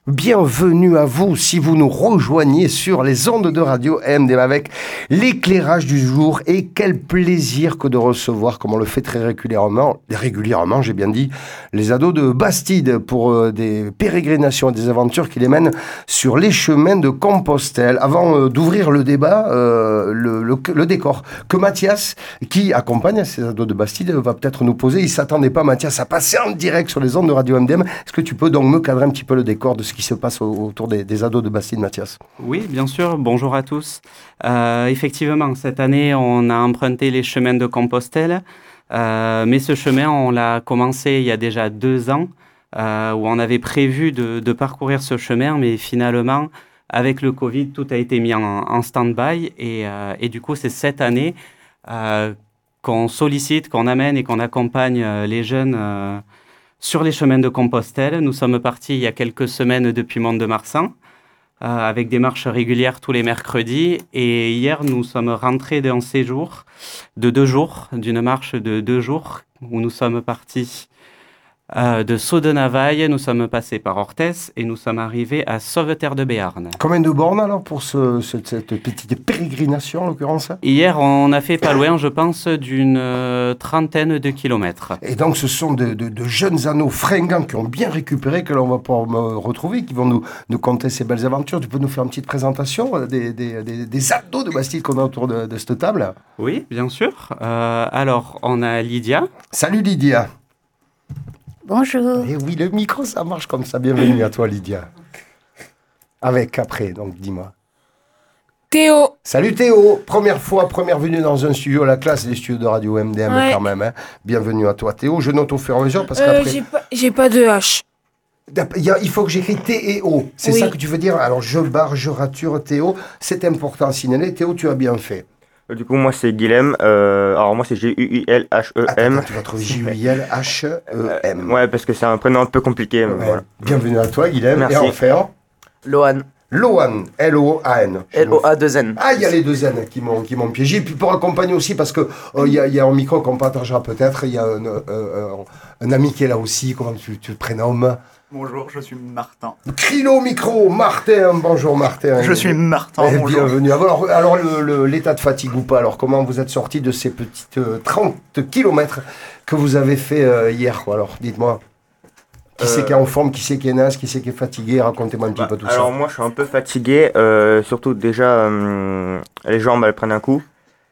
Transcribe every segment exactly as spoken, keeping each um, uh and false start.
Bienvenue à vous si vous nous rejoignez sur les ondes de radio M D M avec l'éclairage du jour. Et quel plaisir que de recevoir, comme on le fait très régulièrement, régulièrement j'ai bien dit, les ados de Bastide pour euh, des pérégrinations et des aventures qui les mènent sur les chemins de Compostelle. Avant euh, d'ouvrir le débat, euh, le, le, le décor que Mathias, qui accompagne ces ados de Bastide, va peut-être nous poser. Il ne s'attendait pas, Mathias, à passer en direct sur les ondes de radio M D M. Est-ce que tu peux donc me cadrer un petit peu le décor de ce qui se passe autour des, des ados de Bastide, Mathias? Oui, bien sûr. Bonjour à tous. Euh, effectivement, cette année, on a emprunté les chemins de Compostelle, euh, mais ce chemin, on l'a commencé il y a déjà deux ans, euh, où on avait prévu de, de parcourir ce chemin, mais finalement, avec le Covid, tout a été mis en, en stand-by, et, euh, et du coup, c'est cette année euh, qu'on sollicite, qu'on amène et qu'on accompagne les jeunes euh, sur les chemins de Compostelle. Nous sommes partis il y a quelques semaines depuis Mont-de-Marsan, euh, avec des marches régulières tous les mercredis. Et hier, nous sommes rentrés d'un séjour de deux jours, d'une marche de deux jours, où nous sommes partis euh, de Sceaux-de-Navaille, nous sommes passés par Orthès et nous sommes arrivés à Sauveterre de Béarn. Combien de bornes alors pour ce, cette, cette petite pérégrination en l'occurrence? Hier, on a fait pas loin, je pense, d'une euh, trentaine de kilomètres. Et donc ce sont de, de, de jeunes anneaux fringants qui ont bien récupéré, que l'on va pouvoir me retrouver, qui vont nous, nous conter ces belles aventures. Tu peux nous faire une petite présentation des, des, des, des ados de Bastide qu'on a autour de, de cette table? Oui, bien sûr. Euh, alors, on a Lydia. Salut Lydia. Bonjour. Et oui, le micro, ça marche comme ça. Bienvenue à toi, Lydia. Avec, après, donc, dis-moi. Théo. Salut Théo. Première fois, première venue dans un studio, la classe des studios de radio M D M, ouais. Quand même. Hein. Bienvenue à toi, Théo. Je note au fur et à mesure parce euh, qu'après... J'ai pas, j'ai pas de H. Il faut que j'écris T et O. C'est oui. Ça que tu veux dire? Alors, je barre, je rature, Théo. C'est important à signaler. Théo, tu as bien fait. Du coup, moi, c'est Guilhem. Euh, alors, moi, c'est G U I L H E M. Attends, tu vas trouver G U I L H E M. Euh, ouais, parce que c'est un prénom un peu compliqué. Ouais. Voilà. Bienvenue à toi, Guilhem. Merci. Et enfin, Lohan. Lohan, L O A N. L O A deux N. Ah, il y a les deux N qui m'ont, qui m'ont piégé. Et puis pour accompagner aussi, parce qu'il euh, y, y a un micro qu'on partagera peut-être. Il y a un, euh, euh, un ami qui est là aussi. Comment tu, tu te prénommes? Bonjour, je suis Martin. Crino micro, Martin. Bonjour Martin. Je suis Martin, eh, bonjour. Bienvenue. Alors, alors le, le, l'état de fatigue ou pas? Alors, comment vous êtes sorti de ces petites euh, trente kilomètres que vous avez fait euh, hier quoi? Alors, dites-moi. Qui euh, c'est qui est en forme? Qui c'est qui est naze? Qui c'est qui est fatigué? Racontez-moi un petit bah, peu tout alors ça. Alors, moi, je suis un peu fatigué. Euh, surtout, déjà, euh, les jambes, elles prennent un coup.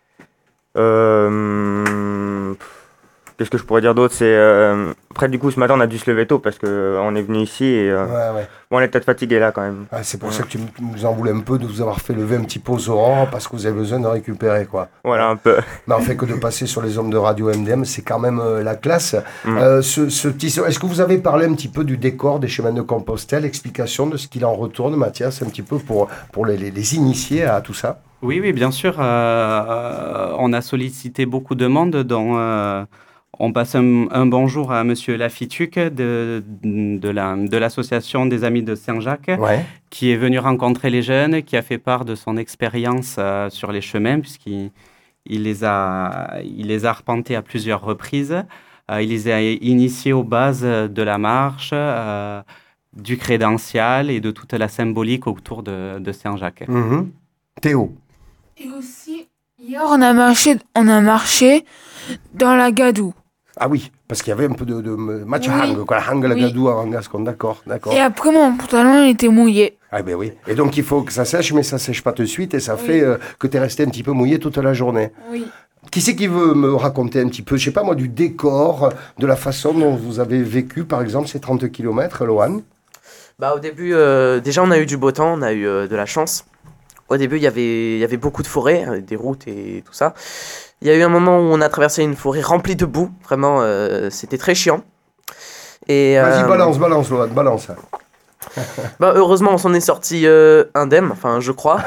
Euh... Qu'est-ce que je pourrais dire d'autre? C'est euh... après du coup ce matin on a dû se lever tôt parce que euh, on est venu ici et euh... ouais, ouais. Bon, on est peut-être fatigué là quand même. Ah, c'est pour ouais. ça que tu nous en voulais un peu de vous avoir fait lever un petit peu aux aurores parce que vous avez besoin de récupérer quoi. Voilà un peu. Mais en fait que de passer sur les ondes de radio M D M, c'est quand même euh, la classe. Mm. Euh, ce, ce petit, est-ce que vous avez parlé un petit peu du décor des chemins de Compostelle, explication de ce qu'il en retourne, Mathias, un petit peu pour pour les, les, les initier à tout ça? Oui, oui, bien sûr. Euh, on a sollicité beaucoup de monde dont euh, on passe un, un bonjour à Monsieur Lafituc de, de, la, de l'association des Amis de Saint-Jacques, ouais. Qui est venu rencontrer les jeunes, qui a fait part de son expérience euh, sur les chemins, puisqu'il il les, a, il les a arpentés à plusieurs reprises. Euh, il les a initiés aux bases de la marche, euh, du crédential et de toute la symbolique autour de, de Saint-Jacques. Mmh. Théo. Et aussi, hier, on a marché, on a marché dans la Gadoue. Ah oui, parce qu'il y avait un peu de, de match oui. hang, quoi, hang la oui. Gadoue en gascon, d'accord, d'accord. Et après, mon pantalon il était mouillé. Ah ben oui. Et donc, il faut que ça sèche, mais ça sèche pas tout de suite, et ça oui. fait euh, que tu es resté un petit peu mouillé toute la journée. Oui. Qui c'est qui veut me raconter un petit peu, je sais pas moi, du décor, de la façon dont vous avez vécu, par exemple, ces trente kilomètres, Lohan? Bah, au début, euh, déjà, on a eu du beau temps, on a eu euh, de la chance. Au début, il y avait, il y avait beaucoup de forêts, des routes et tout ça. Il y a eu un moment où on a traversé une forêt remplie de boue. Vraiment, euh, c'était très chiant. Et, Vas-y, euh, balance, balance, Lohan, balance. bah, heureusement, on s'en est sorti euh, indemne, enfin, je crois.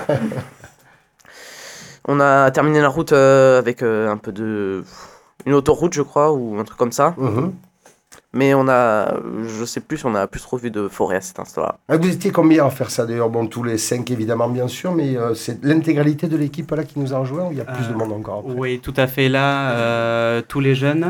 On a terminé la route euh, avec euh, un peu de... une autoroute, je crois, ou un truc comme ça. Mm-hmm. Mais on a, je sais plus, on a plus trop vu de forêt à cet instant-là. Ah, vous étiez combien à faire ça d'ailleurs? Bon, tous les cinq évidemment, bien sûr, mais euh, c'est l'intégralité de l'équipe là qui nous a rejoint ou il y a plus euh, de monde encore après? Oui, tout à fait. Là, euh, tous les jeunes,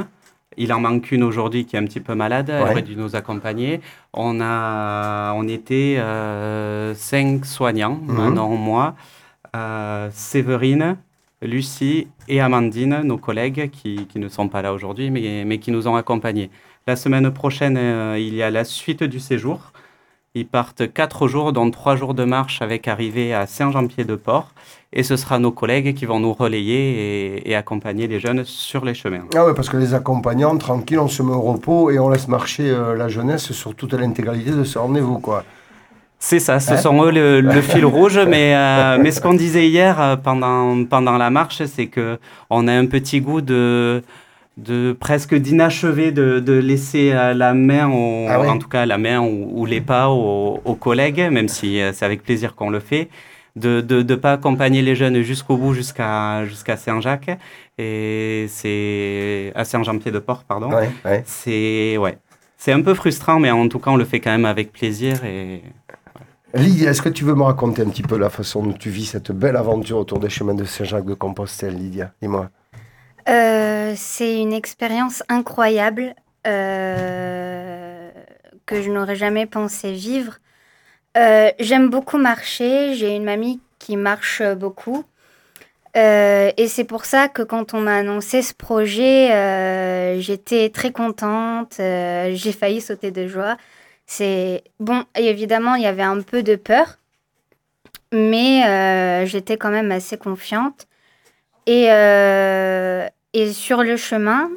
Il en manque une aujourd'hui qui est un petit peu malade, elle Ouais. aurait dû nous accompagner. On, a, on était euh, cinq soignants, Mhm. Manon, moi, euh, Séverine, Lucie et Amandine, nos collègues qui, qui ne sont pas là aujourd'hui, mais, mais qui nous ont accompagnés. La semaine prochaine, euh, il y a la suite du séjour. Ils partent quatre jours, dont trois jours de marche avec arrivée à Saint-Jean-Pied-de-Port. Et ce sera nos collègues qui vont nous relayer et, et accompagner les jeunes sur les chemins. Ah ouais, parce que les accompagnants, tranquille, on se met au repos et on laisse marcher euh, la jeunesse sur toute l'intégralité de ce rendez-vous, quoi. C'est ça, ce Hein sont eux le, le fil rouge. Mais, euh, mais ce qu'on disait hier euh, pendant, pendant la marche, c'est qu'on a un petit goût de, de presque d'inachevé, de, de laisser euh, la main, au- Ah ouais. en tout cas la main ou, ou les pas aux, aux collègues, même si euh, c'est avec plaisir qu'on le fait, de ne de, de pas accompagner les jeunes jusqu'au bout, jusqu'à jusqu'à Saint-Jacques, et c'est à Saint-Jean-Pied-de-Port, pardon. Ouais, ouais. C'est ouais, c'est un peu frustrant, mais en tout cas on le fait quand même avec plaisir et Lydia, est-ce que tu veux me raconter un petit peu la façon dont tu vis cette belle aventure autour des chemins de Saint-Jacques-de-Compostelle, Lydia? Dis-moi. Euh, c'est une expérience incroyable euh, que je n'aurais jamais pensé vivre. Euh, j'aime beaucoup marcher, j'ai une mamie qui marche beaucoup. Euh, et c'est pour ça que quand on m'a annoncé ce projet, euh, j'étais très contente, euh, j'ai failli sauter de joie. C'est bon, évidemment, il y avait un peu de peur, mais euh, j'étais quand même assez confiante. Et, euh, et sur le chemin,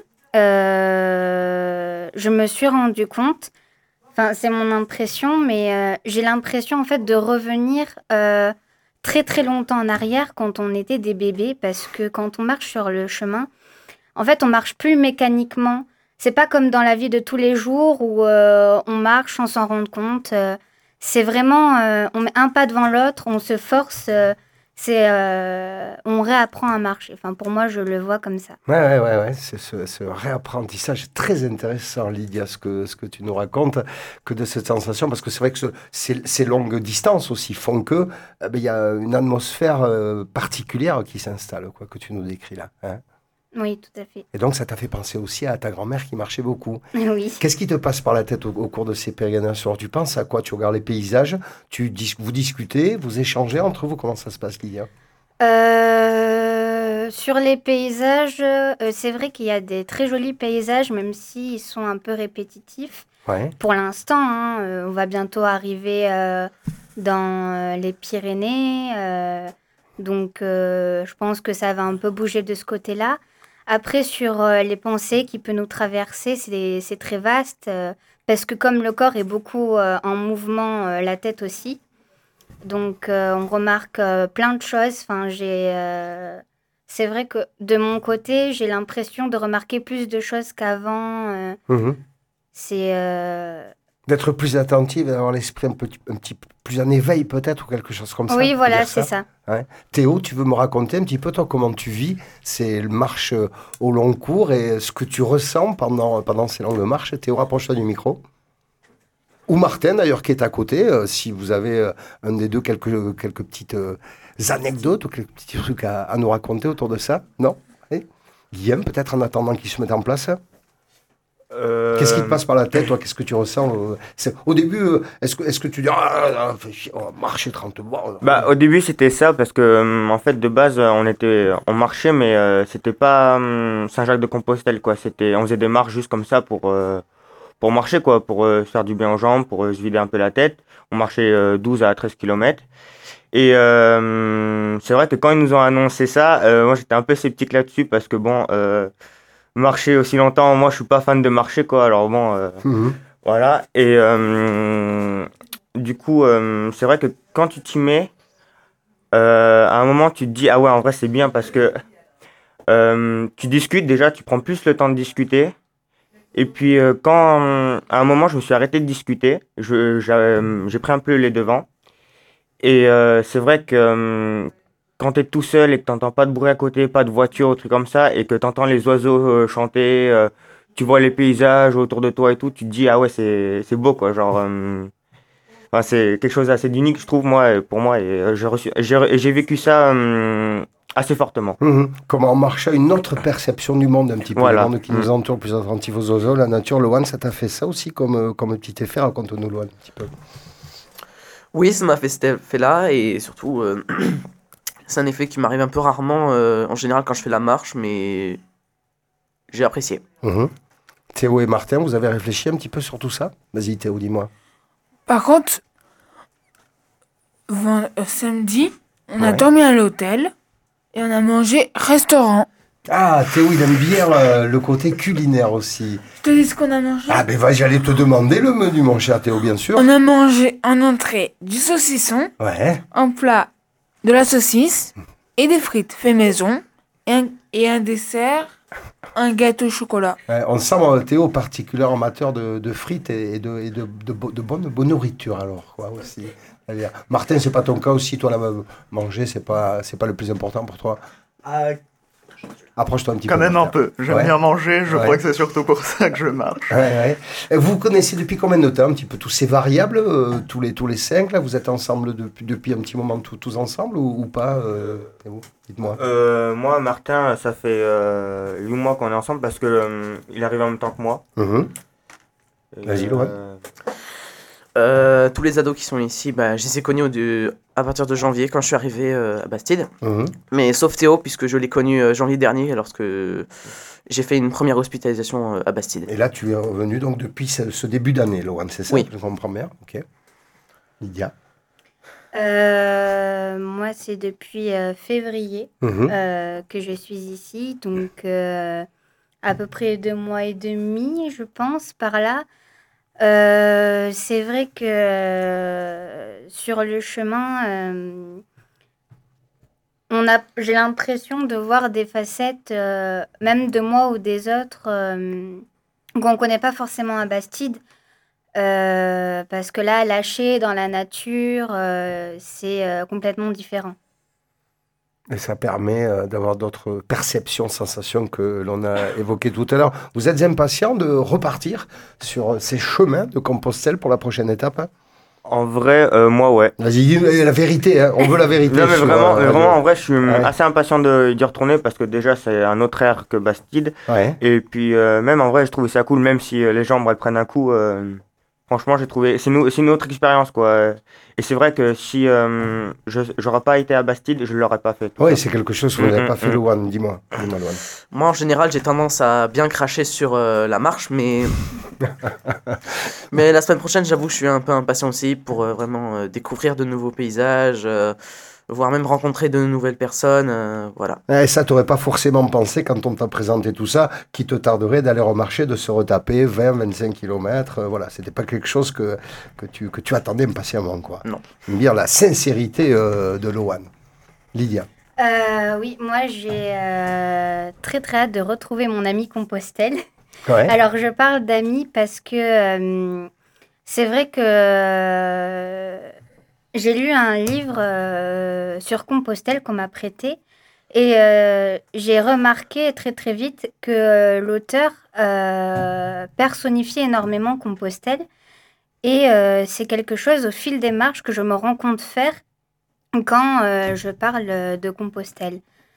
euh, je me suis rendu compte, enfin c'est mon impression, mais euh, j'ai l'impression en fait de revenir euh, très très longtemps en arrière quand on était des bébés, parce que quand on marche sur le chemin, en fait on marche plus mécaniquement. C'est pas comme dans la vie de tous les jours où euh, on marche sans s'en rendre compte. Euh, c'est vraiment, euh, on met un pas devant l'autre, on se force. Euh, c'est, euh, on réapprend à marcher. Enfin, pour moi, je le vois comme ça. Ouais, ouais, ouais, ouais. C'est ce, ce réapprentissage très intéressant, Lydia, ce que, ce que tu nous racontes, que de cette sensation, parce que c'est vrai que ce- ces, ces longues distances aussi font que eh ben, il y a une atmosphère euh, particulière qui s'installe, quoi, que tu nous décris là. Hein. Oui, tout à fait. Et donc, ça t'a fait penser aussi à ta grand-mère qui marchait beaucoup. Oui. Qu'est-ce qui te passe par la tête au, au cours de ces pérégrinations? Alors, tu penses à quoi? Tu regardes les paysages, tu dis, vous discutez, vous échangez entre vous. Comment ça se passe, Lydia? Euh, sur les paysages, euh, c'est vrai qu'il y a des très jolis paysages, même s'ils sont un peu répétitifs. Ouais. Pour l'instant, hein, euh, on va bientôt arriver euh, dans euh, les Pyrénées. euh, donc, euh, je pense que ça va un peu bouger de ce côté-là. Après, sur euh, les pensées qui peuvent nous traverser, c'est, c'est très vaste. euh, parce que comme le corps est beaucoup euh, en mouvement, euh, la tête aussi. Donc, euh, on remarque euh, plein de choses. Enfin, j'ai, euh, c'est vrai que de mon côté, j'ai l'impression de remarquer plus de choses qu'avant. euh, Mhm. c'est... euh, D'être plus attentive, d'avoir l'esprit un, petit- un petit peu plus en éveil peut-être, ou quelque chose comme ça. Oui, on peut voilà, dire c'est ça. Ouais. Théo, tu veux me raconter un petit peu, toi, comment tu vis ces marches euh, au long cours et ce que tu ressens pendant, pendant ces longues marches? Théo, rapproche-toi du micro. Ou Martin, d'ailleurs, qui est à côté, euh, si vous avez euh, un des deux quelques, quelques petites euh, anecdotes ou quelques petits trucs à, à nous raconter autour de ça. Non? Oui. Guillaume, peut-être en attendant qu'il se mette en place. Euh, Qu'est-ce qui te passe par la tête, toi? Qu'est-ce que tu ressens euh, c'est- Au début, euh, est-ce que, est-ce que tu dis ah, ah, fais chier, on va marcher trente bornes? Bah, au début, c'était ça parce que, euh, en fait, de base, euh, on était, on marchait, mais euh, c'était pas euh, Saint-Jacques-de-Compostelle, quoi. C'était, on faisait des marches juste comme ça pour, euh, pour marcher, quoi, pour euh, se faire du bien aux jambes, pour euh, se vider un peu la tête. On marchait euh, douze à treize kilomètres. Et euh, c'est vrai que quand ils nous ont annoncé ça, euh, moi, j'étais un peu sceptique là-dessus parce que, bon, euh, marcher aussi longtemps, moi, je suis pas fan de marcher, quoi. Alors, bon. euh, Mhm. Voilà, et euh, du coup, euh, c'est vrai que quand tu t'y mets, euh, à un moment, tu te dis, ah ouais, en vrai, c'est bien parce que euh, tu discutes déjà, tu prends plus le temps de discuter. Et puis, euh, quand euh, à un moment, je me suis arrêté de discuter, je, j'ai, euh, j'ai pris un peu les devants. Et euh, c'est vrai que euh, quand tu es tout seul et que tu n'entends pas de bruit à côté, pas de voiture, ou trucs comme ça, et que tu entends les oiseaux euh, chanter, euh, tu vois les paysages autour de toi et tout, tu te dis, ah ouais, c'est, c'est beau, quoi. Genre, euh, enfin, c'est quelque chose d'assez d'unique, je trouve, moi, et pour moi. Et euh, j'ai reçu, j'ai, j'ai vécu ça euh, assez fortement. Mhm. Comment marcher à une autre perception du monde, un petit peu, Voilà. le monde qui nous Mhm. entoure, plus attentif aux oiseaux, la nature. Loan, ça t'a fait ça aussi comme, euh, comme petit effet? Raconte-nous, Loan, un petit peu. Oui, ça m'a fait cet effet-là et surtout, euh, c'est un effet qui m'arrive un peu rarement euh, en général quand je fais la marche, mais j'ai apprécié. Mhm. Théo et Martin, vous avez réfléchi un petit peu sur tout ça? Vas-y, Théo, dis-moi. Par contre, ven- euh, samedi, on a Ouais. dormi à l'hôtel et on a mangé restaurant. Ah, Théo, il aime bien euh, le côté culinaire aussi. Je te dis ce qu'on a mangé. Ah, ben vas-y, j'allais te demander le menu, mon cher Théo, bien sûr. On a mangé en entrée du saucisson, Ouais. en plat de la saucisse et des frites fait maison et un, et un dessert, un gâteau au chocolat. Ouais, on sent euh, Théo particulier amateur de, de frites et, et de, et de, de, bo- de bonne, bonne nourriture, alors, quoi, aussi. C'est-à-dire, Martin, c'est pas ton cas aussi, toi, là, manger, c'est pas, c'est pas le plus important pour toi. Ah, Approche-toi un petit quand peu. même un Martin. peu. J'aime Ouais. bien manger, je Ouais. crois que c'est surtout pour ça que je marche. Ouais, ouais. Et vous connaissez depuis combien de temps un petit peu tous ces variables, euh, tous, les, tous les cinq, là, vous êtes ensemble depuis, depuis un petit moment tous, tous ensemble ou, ou pas euh, Théo, dites-moi. Euh, moi, Martin, ça fait euh, huit mois qu'on est ensemble parce que euh, il arrive en même temps que moi. Mhm. Et, Vas-y, Laurent. euh, Euh, tous les ados qui sont ici, bah, je les ai connus au du- à partir de janvier quand je suis arrivé euh, à Bastide. Mhm. Mais sauf Théo, puisque je l'ai connu euh, janvier dernier lorsque j'ai fait une première hospitalisation euh, à Bastide. Et là, tu es revenu donc depuis ce, ce début d'année, Laurent, c'est ça? Oui. Je comprends bien. Ok. Lydia. Euh, moi, c'est depuis euh, février Mhm. euh, que je suis ici, donc euh, à peu près deux mois et demi, je pense, par là. Euh, c'est vrai que euh, sur le chemin, euh, on a, j'ai l'impression de voir des facettes, euh, même de moi ou des autres, euh, qu'on ne connaît pas forcément à Bastide. Euh, parce que là, lâcher dans la nature, euh, c'est euh, complètement différent. Et ça permet euh, d'avoir d'autres perceptions, sensations que l'on a évoquées tout à l'heure. Vous êtes impatient de repartir sur ces chemins de Compostelle pour la prochaine étape, hein? En vrai, euh, moi, ouais. Vas-y, dis la vérité, hein. On veut la vérité. Non, mais sur, vraiment, euh, mais vraiment, en vrai, je suis Ouais. assez impatient de- d'y retourner parce que déjà, c'est un autre air que Bastide. Ouais. Et puis, euh, même en vrai, je trouvais ça cool, même si euh, les jambes, elles prennent un coup. euh, franchement, j'ai trouvé. C'est nou- c'est une autre expérience, quoi. Et c'est vrai que si euh, je j'aurais pas été à Bastide, je l'aurais pas fait. tout Oui, ça. c'est quelque chose que vous n'avez Mm, pas mm, fait, mm. Loan. Dis-moi, dis-moi, Loan. Moi, en général, j'ai tendance à bien cracher sur euh, la marche, mais... mais la semaine prochaine, j'avoue, je suis un peu impatient aussi pour euh, vraiment euh, découvrir de nouveaux paysages, euh, voire même rencontrer de nouvelles personnes, euh, voilà. Et ça, tu n'aurais pas forcément pensé, quand on t'a présenté tout ça, qu'il te tarderait d'aller au marché, de se retaper vingt à vingt-cinq kilomètres. Euh, voilà, c'était pas quelque chose que, que, tu, que tu attendais impatiemment, quoi. Non. Bien la sincérité euh, de Loan. Lydia. Euh, oui, moi j'ai euh, très très hâte de retrouver mon ami Compostelle. Ouais. Alors je parle d'amis parce que euh, c'est vrai que euh, j'ai lu un livre euh, sur Compostelle qu'on m'a prêté et euh, j'ai remarqué très très vite que euh, l'auteur euh, personnifiait énormément Compostelle et euh, c'est quelque chose au fil des marches que je me rends compte faire quand euh, je parle euh, de Compostelle.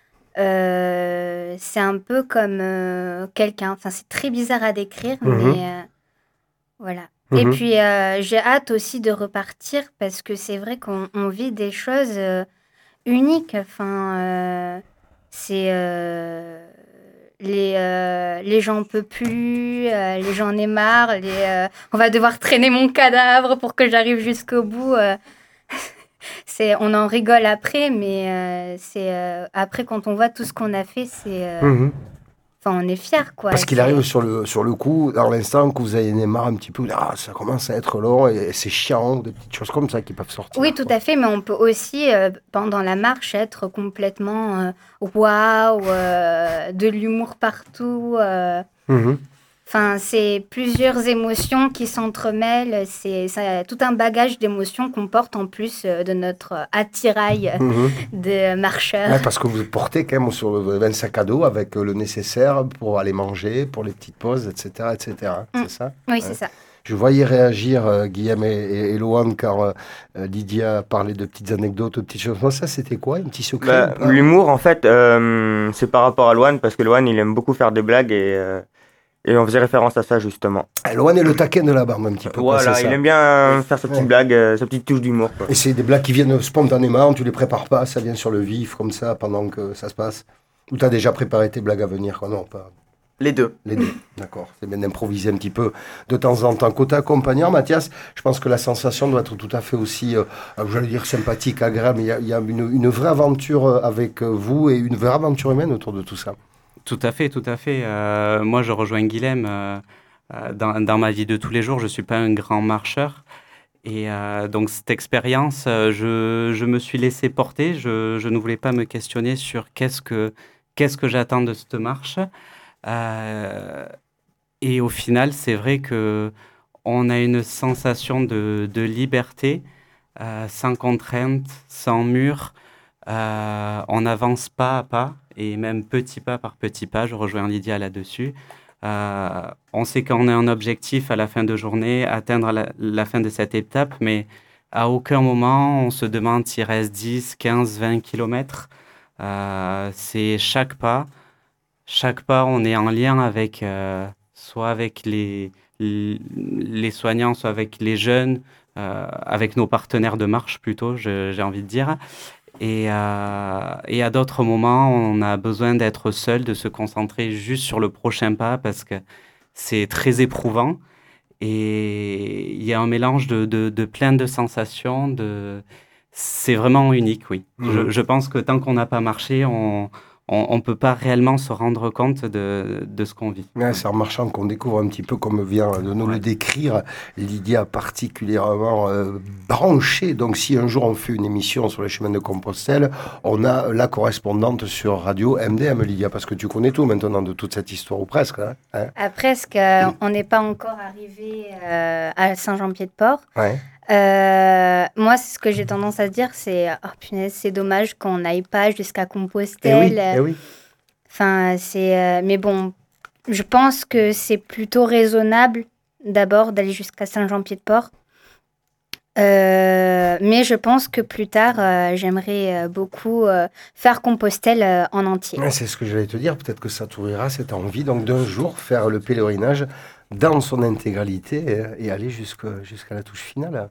Euh, c'est un peu comme euh, quelqu'un, enfin c'est très bizarre à décrire, Mhm. mais euh, voilà. Et Mhm. puis euh, j'ai hâte aussi de repartir parce que c'est vrai qu'on on vit des choses euh, uniques. Enfin, euh, c'est euh, les euh, les gens en peuvent plus, euh, les gens en aient marre, les, euh, on va devoir traîner mon cadavre pour que j'arrive jusqu'au bout. euh. C'est, on en rigole après, mais euh, c'est euh, après quand on voit tout ce qu'on a fait, c'est, euh, Mhm. enfin, on est fiers, quoi. Parce qu'il C'est- arrive sur le, sur le coup, dans l'instant que vous avez marre un petit peu, ah, ça commence à être long et c'est chiant, des petites choses comme ça qui peuvent sortir. Oui, tout à fait, mais on peut aussi, euh, pendant la marche, être complètement euh, waouh, euh, de l'humour partout. euh. Mhm. Enfin, c'est plusieurs émotions qui s'entremêlent. C'est, ça- tout un bagage d'émotions qu'on porte en plus euh, de notre euh, attirail euh, Mhm. de marcheurs. Ouais, parce que vous portez quand même sur le, vous avez un sac à dos avec euh, le nécessaire pour aller manger, pour les petites pauses, et cetera, et cetera. Mm. C'est ça? Oui, Ouais. c'est ça. Je voyais réagir euh, Guillaume et, et, et Loan quand euh, Lydia parlait de petites anecdotes, de petites choses. Moi, ça, c'était quoi? Un petit secret? Bah, l'humour, en fait, euh, c'est par rapport à Loan, parce que Loan, il aime beaucoup faire des blagues et, euh, et on faisait référence à ça, justement. Loan est le taquin de la bande, un petit peu. Voilà, quoi, il ça. aime bien faire sa petite Ouais. blague, euh, sa petite touche d'humour. Quoi. Et c'est des blagues qui viennent spontanément, tu les prépares pas, ça vient sur le vif, comme ça, pendant que ça se passe. Ou tu as déjà préparé tes blagues à venir, quoi. Non, pas Les deux. les deux. D'accord, c'est bien d'improviser un petit peu de temps en temps. Côté accompagnant, Mathias, je pense que la sensation doit être tout à fait aussi, euh, j'allais dire sympathique, agréable, mais il y a, il y a une, une vraie aventure avec vous et une vraie aventure humaine autour de tout ça. Tout à fait, tout à fait. Euh, moi, je rejoins Guilhem. Euh, euh, dans, dans ma vie de tous les jours, je ne suis pas un grand marcheur. Et euh, donc, cette expérience, euh, je, je me suis laissé porter. Je, je ne voulais pas me questionner sur qu'est-ce que, qu'est-ce que j'attends de cette marche. Euh, et au final, c'est vrai qu'on a une sensation de, de liberté, euh, sans contrainte, sans mur. Euh, on avance pas à pas, et même petit pas par petit pas. Je rejoins Lydia là-dessus. Euh, on sait qu'on a un objectif à la fin de journée, atteindre la, la fin de cette étape, mais à aucun moment on se demande s'il reste dix, quinze, vingt kilomètres. Euh, c'est chaque pas. Chaque pas, on est en lien avec, euh, soit avec les, les soignants, soit avec les jeunes, euh, avec nos partenaires de marche plutôt, je, j'ai envie de dire. Et, euh, et à d'autres moments, on a besoin d'être seul, de se concentrer juste sur le prochain pas parce que c'est très éprouvant. Et il y a un mélange de, de, de plein de sensations. De... C'est vraiment unique, oui. Mmh. Je, je pense que tant qu'on n'a pas marché, on on ne peut pas réellement se rendre compte de, de ce qu'on vit. Ouais, c'est en marchant qu'on découvre un petit peu, comme vient de nous ouais. le décrire Lydia, particulièrement euh, branchée. Donc si un jour on fait une émission sur les chemins de Compostelle, on a la correspondante sur Radio M D M, Lydia, parce que tu connais tout maintenant de toute cette histoire, ou presque. Hein, hein ah, presque, euh, on n'est pas encore arrivé euh, à Saint-Jean-Pied-de-Port. Ouais. Euh, moi, ce que j'ai tendance à dire, c'est oh, punaise, c'est dommage qu'on n'aille pas jusqu'à Compostelle. Eh oui, eh oui. Enfin, c'est. Euh, mais bon, je pense que c'est plutôt raisonnable d'abord d'aller jusqu'à Saint-Jean-Pied-de-Port. Euh, mais je pense que plus tard, euh, j'aimerais beaucoup euh, faire Compostelle euh, en entier. Ouais, c'est ce que j'allais te dire. Peut-être que ça t'ouvrira cette envie, donc d'un jour faire le pèlerinage dans son intégralité et, et aller jusqu'à la touche finale.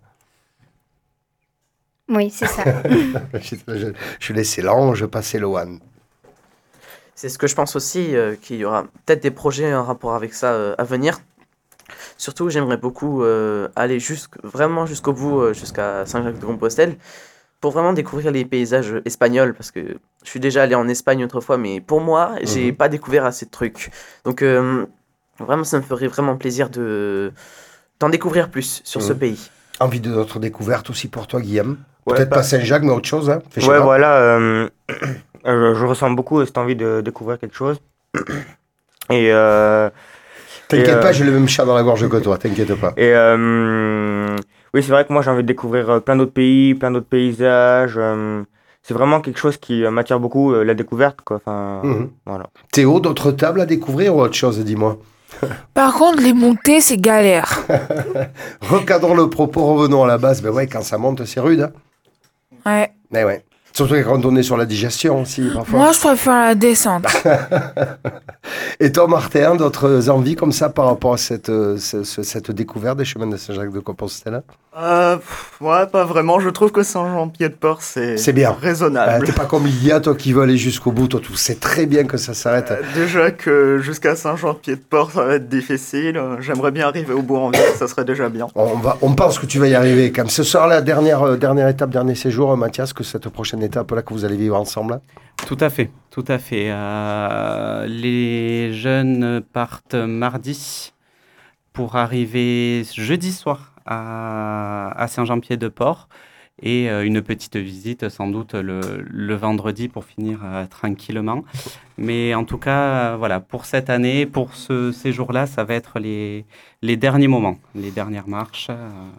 Oui, c'est ça. je, je, je laissais l'ange passer le one. C'est ce que je pense aussi, euh, qu'il y aura peut-être des projets en rapport avec ça euh, à venir. Surtout, j'aimerais beaucoup euh, aller jusqu', vraiment jusqu'au bout, euh, jusqu'à Saint-Jacques-de-Compostelle, pour vraiment découvrir les paysages espagnols, parce que je suis déjà allé en Espagne autrefois, mais pour moi, mmh. j'ai pas découvert assez de trucs. Donc, euh, vraiment, ça me ferait vraiment plaisir de d'en découvrir plus sur mmh. ce pays. Envie de d'autres découvertes aussi pour toi, Guillaume. Ouais, Peut-être bah... pas Saint-Jacques, mais autre chose. Hein. Ouais, voilà. Euh, je, je ressens beaucoup cette envie de découvrir quelque chose. Et... Euh, T'inquiète euh, pas, j'ai le même chat dans la gorge que toi, t'inquiète pas. Et euh, oui, c'est vrai que moi j'ai envie de découvrir plein d'autres pays, plein d'autres paysages. Euh, c'est vraiment quelque chose qui m'attire beaucoup, euh, la découverte, quoi. Enfin, mmh. voilà. Théo, d'autres tables à découvrir ou autre chose, dis-moi? Par contre, les montées, c'est galère. Recadrons le propos, revenons à la base. Ben ouais, quand ça monte, c'est rude. Hein. Ouais. Mais ouais. Surtout quand on est sur la digestion aussi, parfois. Moi, je préfère la descente. Et toi, Martin, d'autres envies comme ça par rapport à cette, cette, cette découverte des chemins de Saint-Jacques-de-Compostelle? euh, Ouais, pas vraiment. Je trouve que Saint-Jean-Pied-de-Port, c'est bien. raisonnable. Euh, T'es pas comme Lydia, toi qui veux aller jusqu'au bout. Toi, tu sais très bien que ça s'arrête. Euh, déjà que jusqu'à Saint-Jean-Pied-de-Port, ça va être difficile. J'aimerais bien arriver au bout en ville, ça serait déjà bien. On, va, on pense que tu vas y arriver quand même. Ce sera la dernière, euh, dernière étape, dernier séjour, Mathias, que cette prochaine étape là que vous allez vivre ensemble là. Tout à fait, tout à fait. Euh, les jeunes partent mardi pour arriver jeudi soir à, à Saint-Jean-Pied-de-Port et euh, une petite visite sans doute le, le vendredi pour finir euh, tranquillement. Mais en tout cas, euh, voilà, pour cette année, pour ce séjour-là, ça va être les, les derniers moments, les dernières marches. Euh, voilà.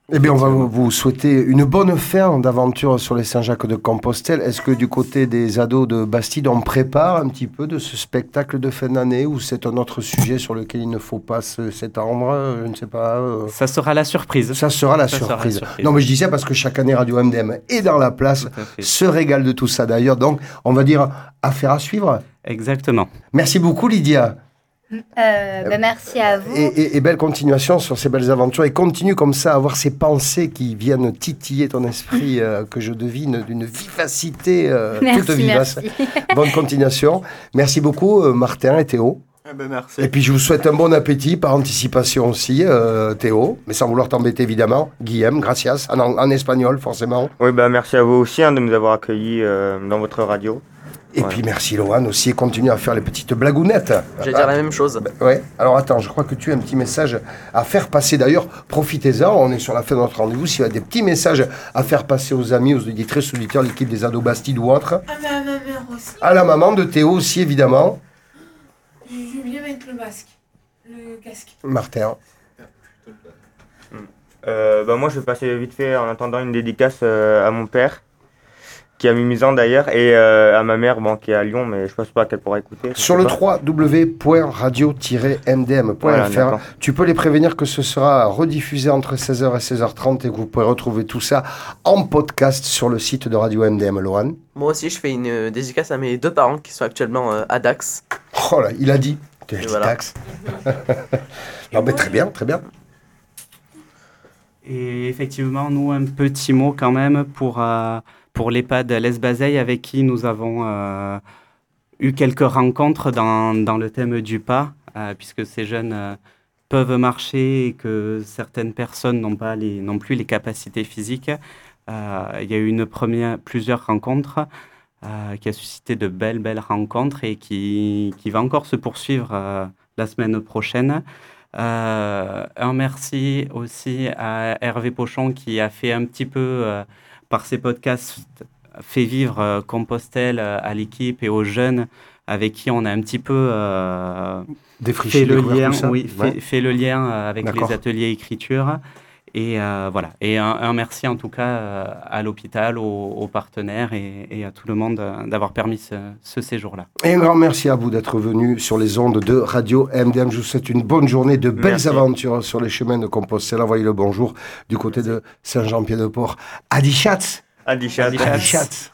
Eh bien, on va vous souhaiter une bonne fin d'aventure sur les Saint-Jacques-de-Compostelle. Est-ce que du côté des ados de Bastide, on prépare un petit peu de ce spectacle de fin d'année ou c'est un autre sujet sur lequel il ne faut pas se- s'étendre? Je ne sais pas. euh, Ça sera la surprise. Ça sera la Ça sera la surprise. surprise. Non, mais je disais parce que chaque année, Radio M D M est dans la place, Tout à fait. se régale de tout ça d'ailleurs. Donc, on va dire affaire à suivre. Exactement. Merci beaucoup, Lydia. Euh, ben, merci à vous. Et, et- et belle continuation sur ces belles aventures. Et continue comme ça à avoir ces pensées qui viennent titiller ton esprit, euh, que je devine d'une vivacité euh, toute Merci, vivace. merci. Bonne continuation. Merci beaucoup, euh, Martin et Théo. Eh ben, merci. Et puis, je vous souhaite un bon appétit par anticipation aussi, euh, Théo. Mais sans vouloir t'embêter, évidemment. Guillaume, gracias. En, en espagnol, forcément. Oui, bah, merci à vous aussi hein, de nous avoir accueillis euh, dans votre radio. Et Ouais. puis, merci, Lohan, aussi. Et continue à faire les petites blagounettes. J'allais dire la même chose. Ouais. Alors attends, je crois que tu as un petit message à faire passer. D'ailleurs, profitez-en. On est sur la fin de notre rendez-vous. S'il y a des petits messages à faire passer aux amis, aux auditrices, aux auditeurs, l'équipe des ados Bastide ou autres. Ah, mais à ma mère aussi. À la maman de Théo aussi, évidemment. Je vais bien mettre le masque. Le casque. Martin. Euh, bah, moi, je vais passer vite fait en attendant une dédicace euh, à mon père, qui a mis mise en d'ailleurs, et euh, à ma mère bon, qui est à Lyon, mais je pense pas qu'elle pourra écouter. je Sur sais le pas. w w w point radio tiret m d m point Voilà, f r, d'accord. tu peux les prévenir que ce sera rediffusé entre seize heures et seize heures trente et que vous pourrez retrouver tout ça en podcast sur le site de Radio M D M. Lohan. Moi aussi, je fais une euh, dédicace à mes deux parents qui sont actuellement euh, à Dax. Oh là, il a dit. Tu as Et dit voilà. taxe. Non, mais très bien, très bien. Et effectivement, nous, un petit mot quand même pour, euh, pour l'EHPAD Les Bazeilles avec qui nous avons euh, eu quelques rencontres dans, dans le thème du pas, euh, puisque ces jeunes euh, peuvent marcher et que certaines personnes n'ont pas les, non plus les capacités physiques. Euh, il y a eu une première, plusieurs rencontres euh, qui a suscité de belles, belles rencontres et qui, qui va encore se poursuivre euh, la semaine prochaine. Euh, un merci aussi à Hervé Pochon qui a fait un petit peu, euh, par ses podcasts, fait vivre euh, Compostelle euh, à l'équipe et aux jeunes avec qui on a un petit peu euh, Défricher, fait, le découvrir lien, tout ça. oui, Ouais. fait, fait le lien euh, avec D'accord. les ateliers écriture. Et euh, voilà. Et un, un merci en tout cas euh, à l'hôpital, aux, aux partenaires et, et à tout le monde euh, d'avoir permis ce, ce séjour-là. Et un grand merci à vous d'être venu sur les ondes de Radio M D M. Je vous souhaite une bonne journée, de belles Merci. aventures sur les chemins de Compostelle. Envoyez le bonjour du côté de Saint-Jean-Pied-de-Port. Adi Schatz. Adi Chat. Adi Adi Schatz.